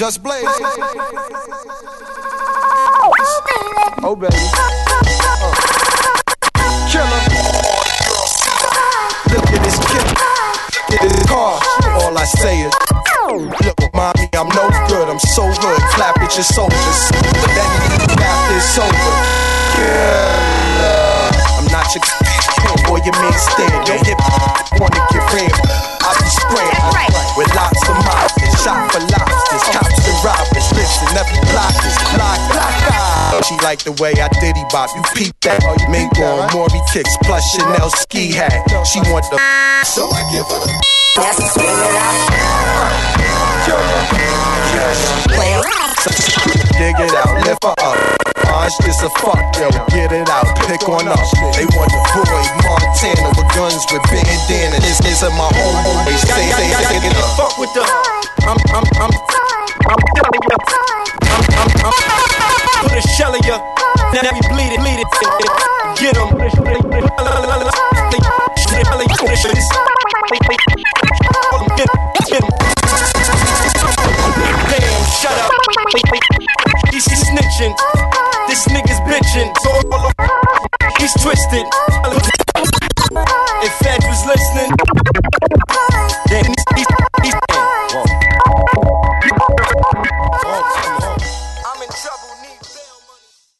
Just Blaze. Oh baby. Killer. Look at this kid. Look at this car. All I say is, look, mommy, I'm no good. I'm so good. Clap at your soldiers. But then after it's over. Yeah. I'm not your boy, your man stand. Your hip wanna get real. I be spraying with lots of mobsters. Shot for lobsters. Cops and robbers. Listen, every block is block. She like the way I diddy bop. You peep that. Mink on Maury kicks plus Chanel ski hat. She want the so I give her the swing it out. Dig it out, lift her up. Orange is a fuck, yo, get it out, pick on up. They want the boy Montana with guns with bandana. This is my home. They say it up. Fuck with the. I'm telling you. I'm put a shell in ya. Now we bleed it.